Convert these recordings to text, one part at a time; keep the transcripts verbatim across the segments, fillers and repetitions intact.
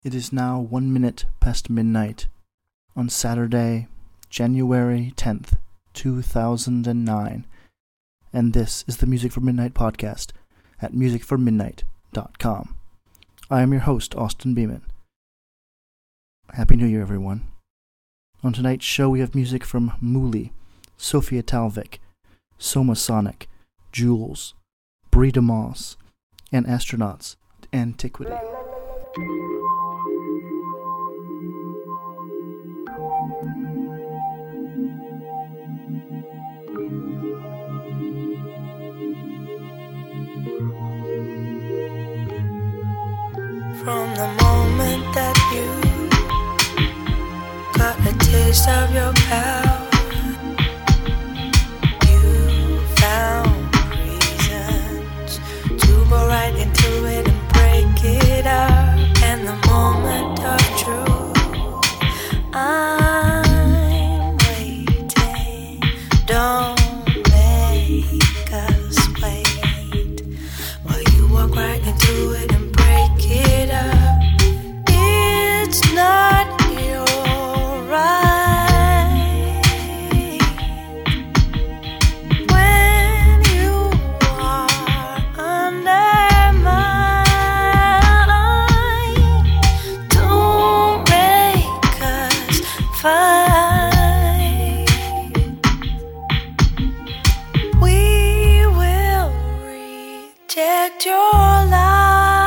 It is now one minute past midnight on Saturday, January tenth, two thousand nine, and this is the Music for Midnight podcast at music for midnight dot com. I am your host, Austin Beeman. Happy New Year, everyone. On tonight's show, we have music from Mooley, Sophia Talvik, Soma Sonic, Jules, Brie DeMoss, and Astronauts Antiquity. From the moment that you got a taste of your power, you found reasons to go right into it and break it up. And the moment of truth, I'm waiting. Don't make us wait while you walk right into it and break it up. It's not your right when you are under mine. Don't make us fight. We will reject your lies.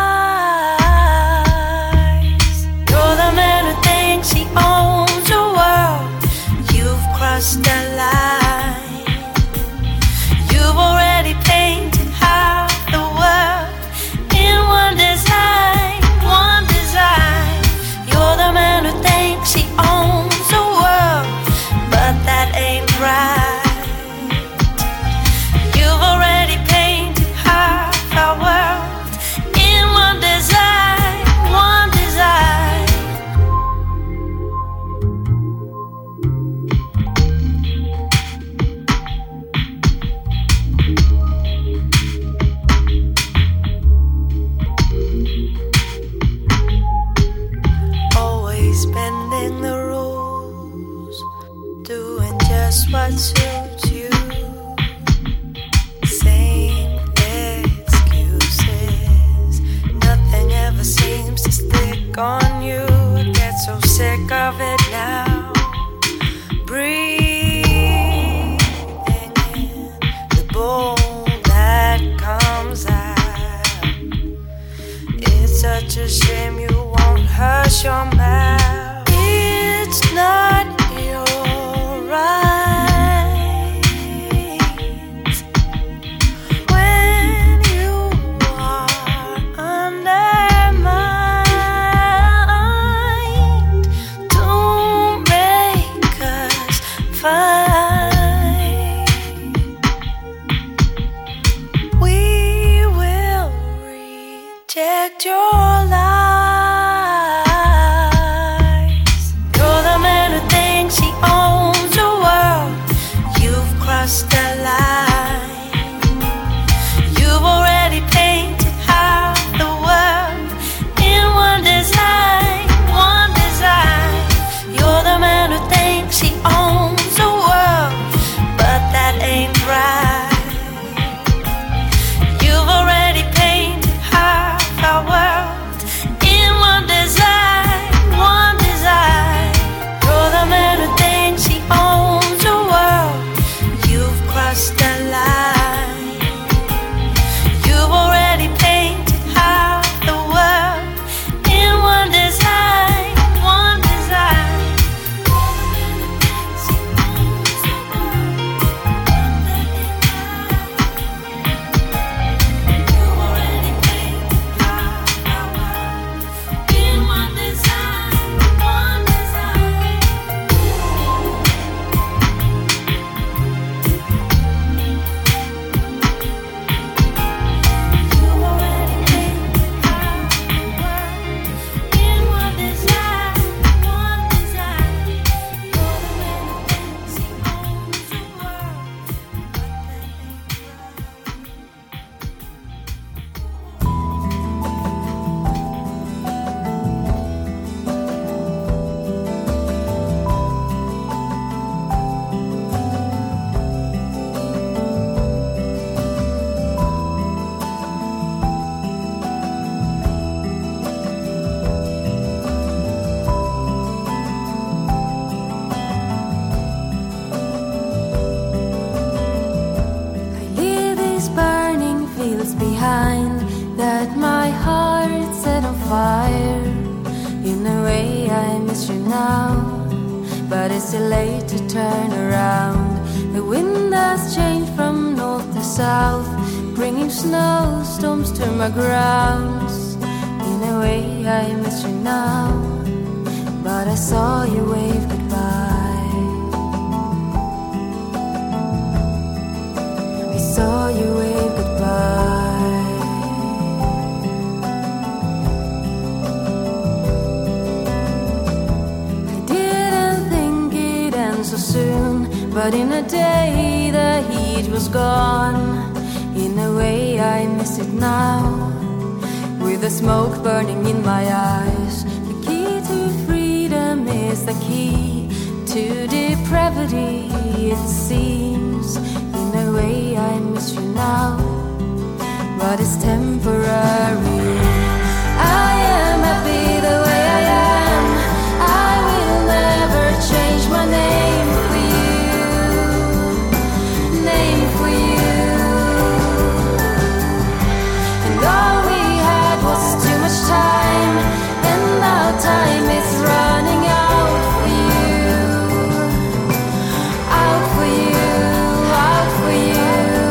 The line. You've already painted half the world in one design, one design. You're the man who thinks he owns the world, but that ain't right. You've already painted half our world in one design, one design. Bending the rules, doing just what suits you. Same excuses, nothing ever seems to stick on you. I get so sick of it now. Breathing in the bowl that comes out. It's such a shame you won't hush your mouth. It's not your right when you are under mine. Don't make us fight. We will reject your lies. fire. In a way I miss you now, but it's too late to turn around. The wind has changed from north to south, bringing snowstorms to my grounds. In a way I miss you now, but I saw you wave goodbye. I saw you wave goodbye. I didn't think it'd end so soon, but in a day the heat was gone. In a way I miss it now, with the smoke burning in my eyes. The key to freedom is the key to depravity, it seems. In a way I miss you now, but it's temporary. I am happy the way I am. I will never change my name for you, name for you. And all we had was too much time, and now time is running out for you, out for you, out for you.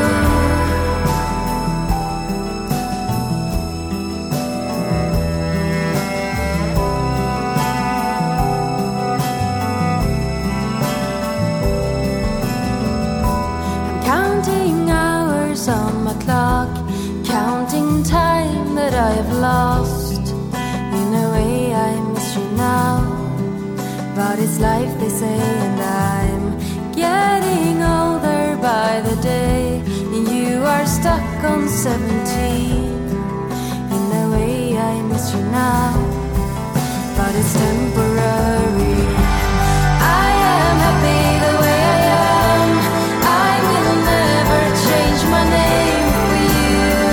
I'm counting hours on my clock, counting time that I have lost. In a way I miss you now, but it's life they say, and I'm getting older by the day, and you are stuck on seventeen. In a way I miss you now, but it's temporary. I am happy the way I am. I will never change my name for you,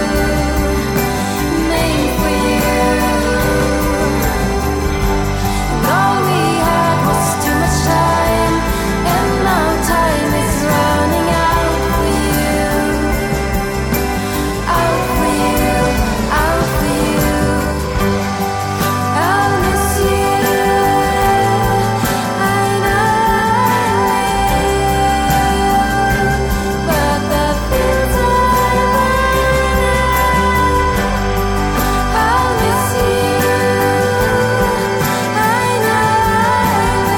name for you. And all we had was too much time, and now time is running out for you, out for you, out for you. I'll miss you, I know, but the feels are burning. I'll miss you, I know,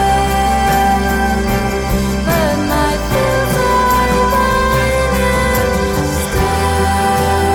but my feels are burning still.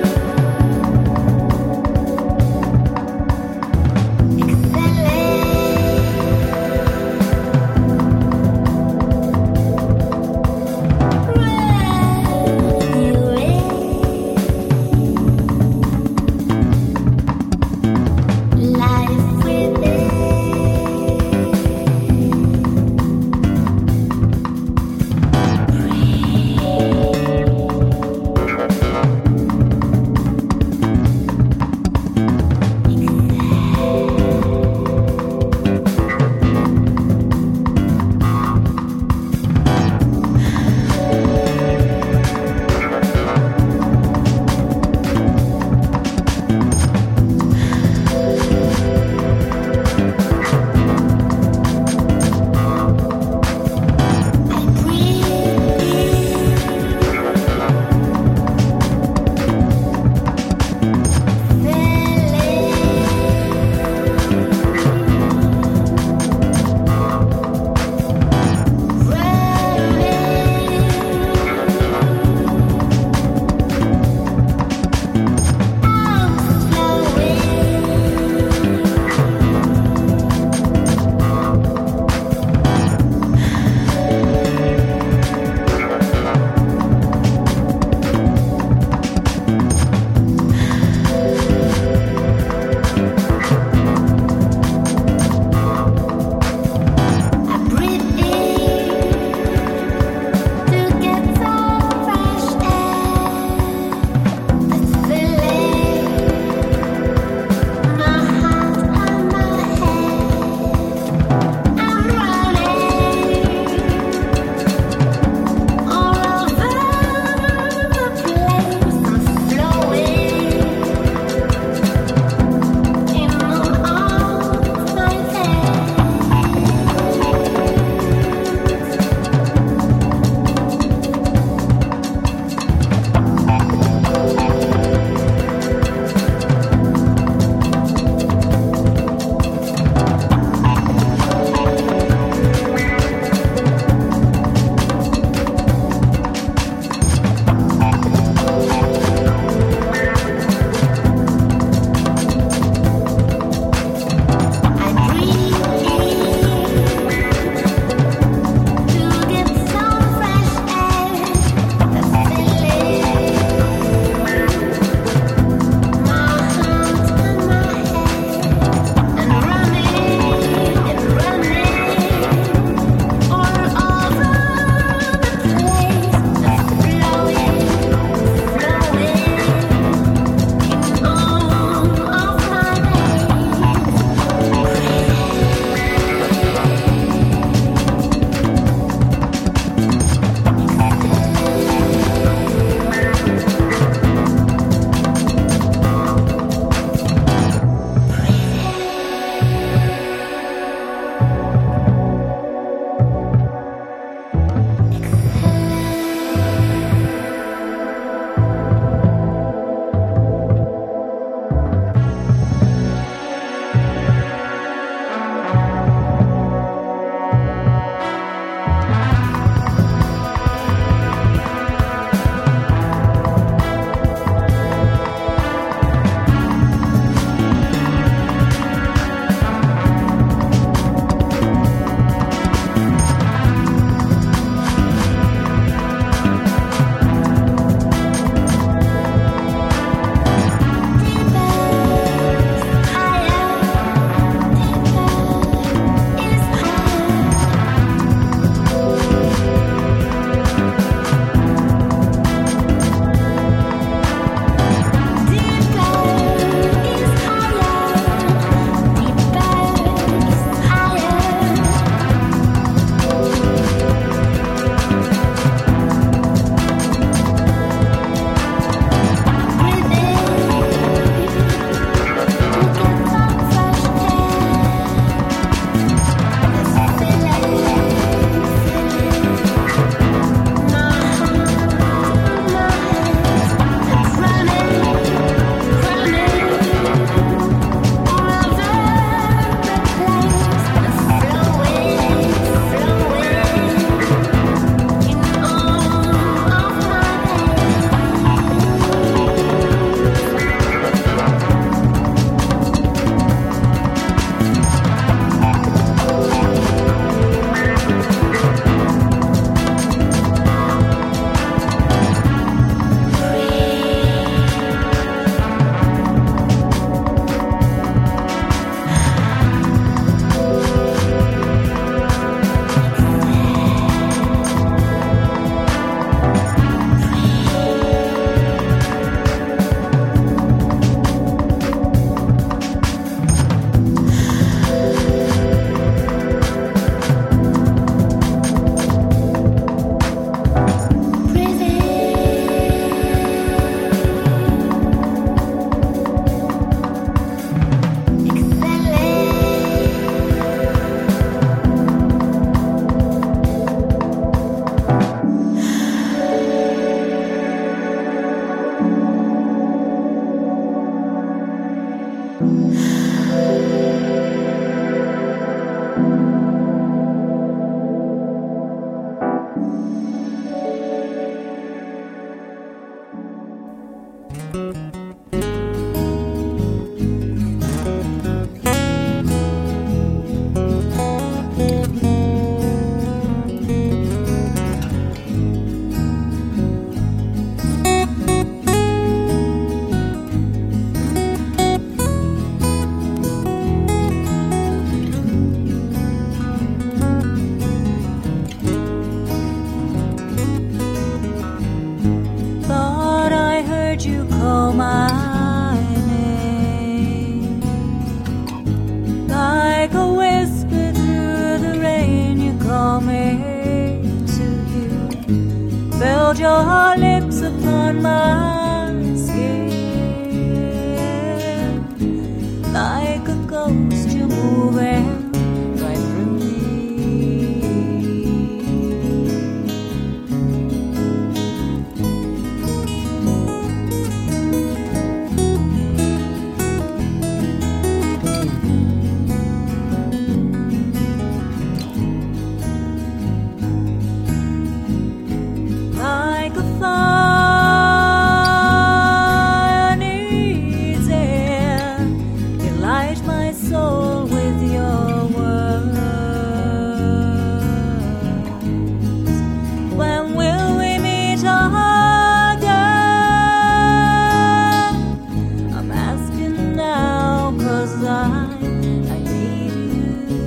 Excellent. call my name. Like a whisper through the rain, you call me to you. Felt your lips upon my skin. Like a ghost, you're moving right through me. Like a fire needs air, you light my soul with your words. When will we meet again? I'm asking now, 'cause I, I need you.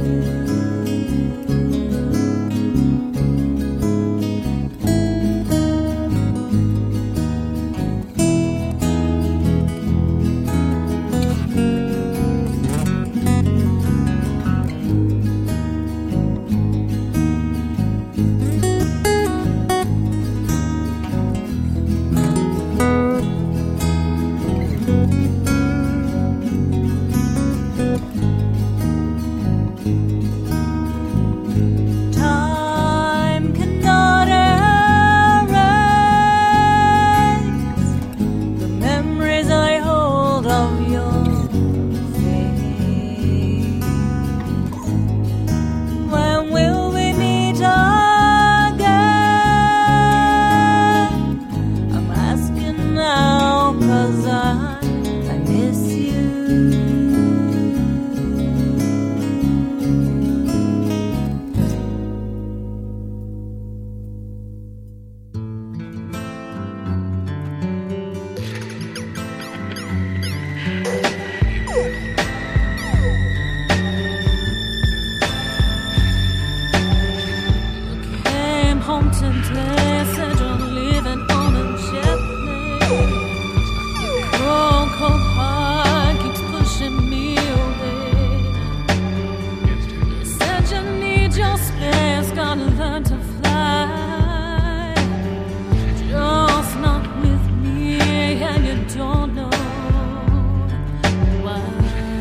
Time cannot erase the memories I hold of your face. When will we meet again? I'm asking now, 'cause I, I miss you. Came home today, said you're leaving on a jet plane. Your cold, cold heart keeps pushing me away. You said you need your space, gotta learn to fly. Just not with me, and you don't know why.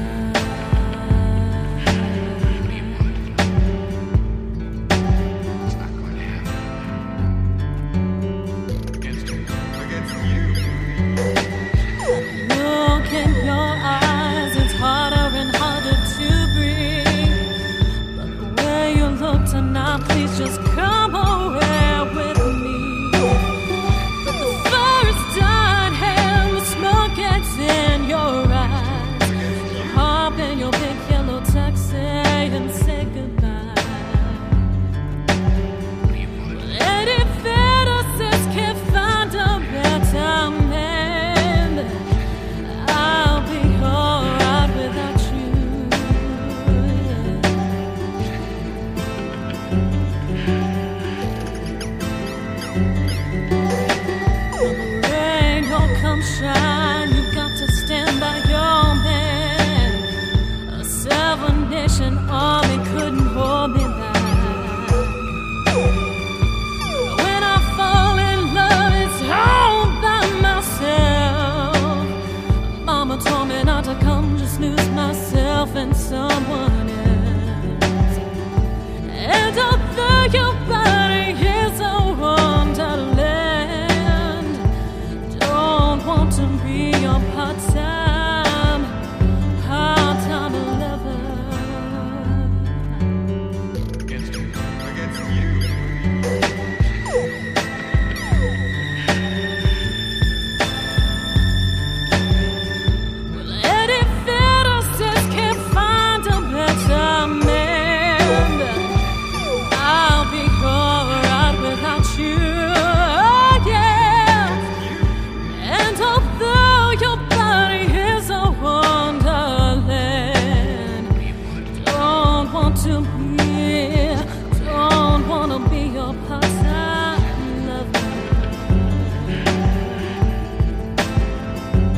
Look in your eyes, it's harder and harder to breathe. But the way you look tonight, please just come away with me. But the fire's died and the smoke gets in your eyes. You hop in your big yellow taxi and say goodbye. Any fantasies can't find a better man. I'll be alright without you. When the rain don't come shine, you've got to stand by your man. A seven-nation army couldn't hold me back. When I fall in love, it's all by myself. Mama told me not to come, just lose myself in someone else. And although your body is a wonderland, don't want to be your part-time, part-time lover. Against you. Against you. Well, any fantasies can't find a better man. I'll be alright without you. Oh, yeah. And although your body is a wonderland, don't want to be, don't want to be your part-time lover.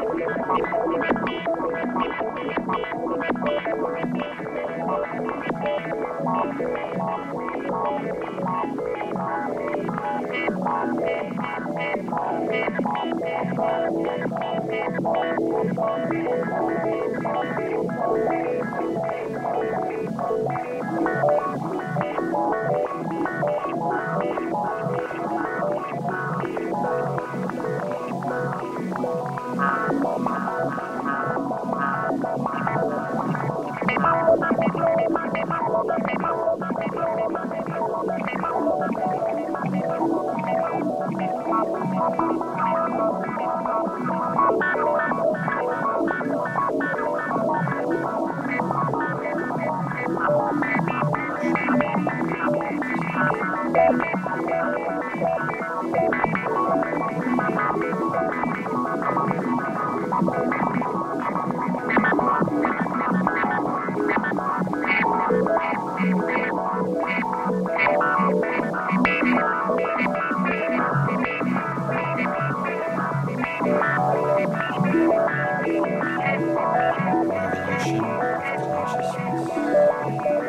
Revolution of consciousness.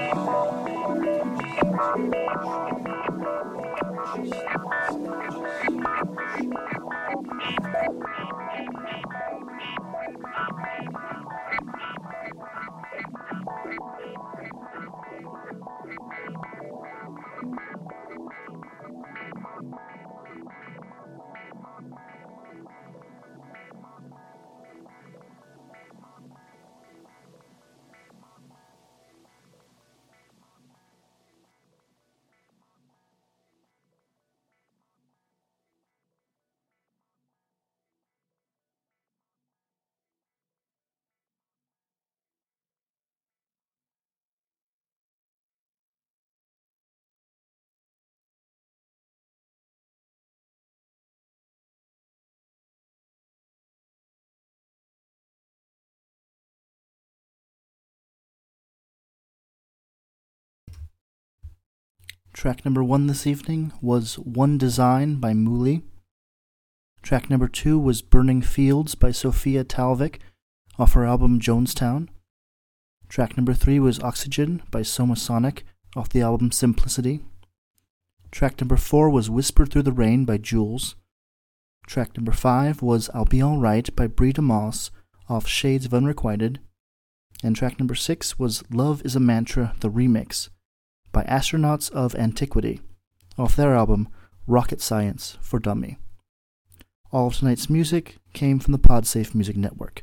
Track number one this evening was One Design by Mooley. Track number two was Burning Fields by Sophia Talvik off her album Jonestown. Track number three was Oxygen by Soma Sonic off the album Simplicity. Track number four was Whispered Through the Rain by Jules. Track number five was I'll Be Alright by Brie DeMoss off Shades of Unrequited. And track number six was Love is a Mantra, the remix by Astronauts of Antiquity off their album Rocket Science for Dummy. All of tonight's music came from the Podsafe Music Network.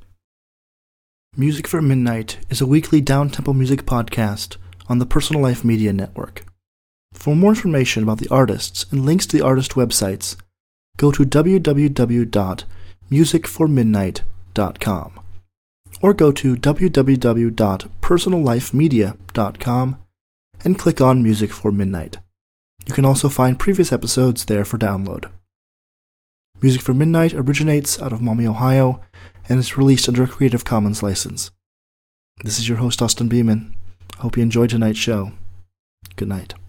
Music for Midnight is a weekly down-tempo music podcast on the Personal Life Media Network. For more information about the artists and links to the artist websites, go to w w w dot music for midnight dot com or go to w w w dot personal life media dot com and click on Music for Midnight. You can also find previous episodes there for download. Music for Midnight originates out of Maumee, Ohio, and is released under a Creative Commons license. This is your host, Austin Beeman. I hope you enjoyed tonight's show. Good night.